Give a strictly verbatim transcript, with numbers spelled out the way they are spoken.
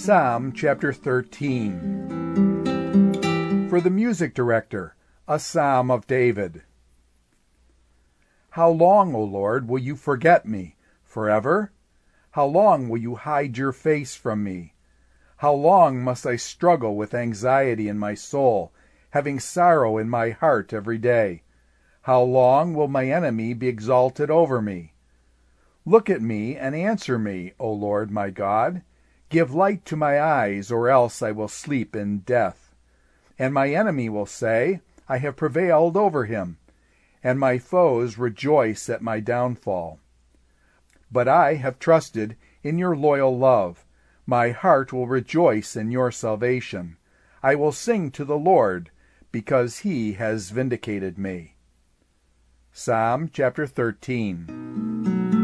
Psalm chapter thirteen. For the music director, a psalm of David. How long, O Lord, will you forget me? Forever? How long will you hide your face from me? How long must I struggle with anxiety in my soul, having sorrow in my heart every day? How long will my enemy be exalted over me? Look at me and answer me, O Lord my God. Give light to my eyes, or else I will sleep in death. And my enemy will say, I have prevailed over him, and my foes rejoice at my downfall. But I have trusted in your loyal love. My heart will rejoice in your salvation. I will sing to the Lord, because he has vindicated me. Psalm chapter thirteen.